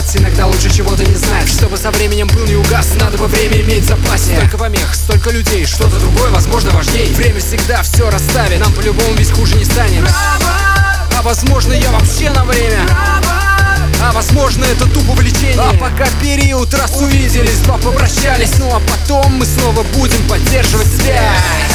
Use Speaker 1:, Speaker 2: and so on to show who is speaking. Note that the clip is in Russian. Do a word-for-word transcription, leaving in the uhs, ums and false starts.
Speaker 1: ждать, иногда лучше чего-то не знать. Чтобы со временем пыл не угас, надо бы время иметь в запасе. Столько помех, столько людей, что-то другое, возможно, важней. Время всегда все расставит, нам по-любому ведь хуже не станет. А возможно, я вообще на время. А возможно, это тупо влечение. А пока период раз увиделись, два попрощались. Ну а потом мы снова будем поддерживать связь.